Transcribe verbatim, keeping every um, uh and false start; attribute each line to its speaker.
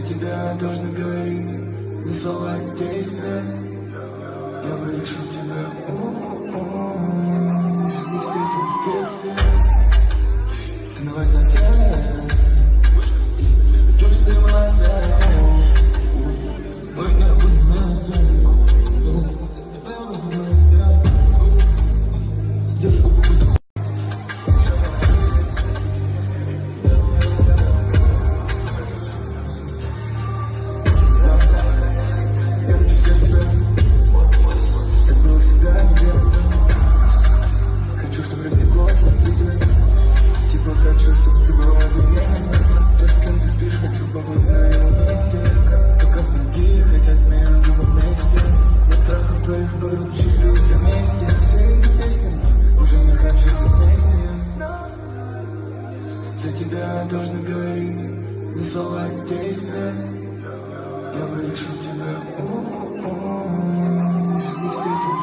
Speaker 1: тебя должны говорить не слова, а действия. Я бы лишил тебя, у-у-у, если бы встретил в детстве. Ты на высоте, чувств ты молодая. Мы не будем вместе. Хочу, чтобы растеклось внутри тебя. Типа хочу, чтобы ты была беременна. То, с кем ты спишь, хочу побыть на его месте. То, как другие хотят меня на другом месте. Я трахал твоих подруг, чувствуюсь вместе. Все эти песни уже не хочу быть вместе. За тебя должны говорить не слова, а действия. Я бы лишил тебя, у-у-у, если бы встретил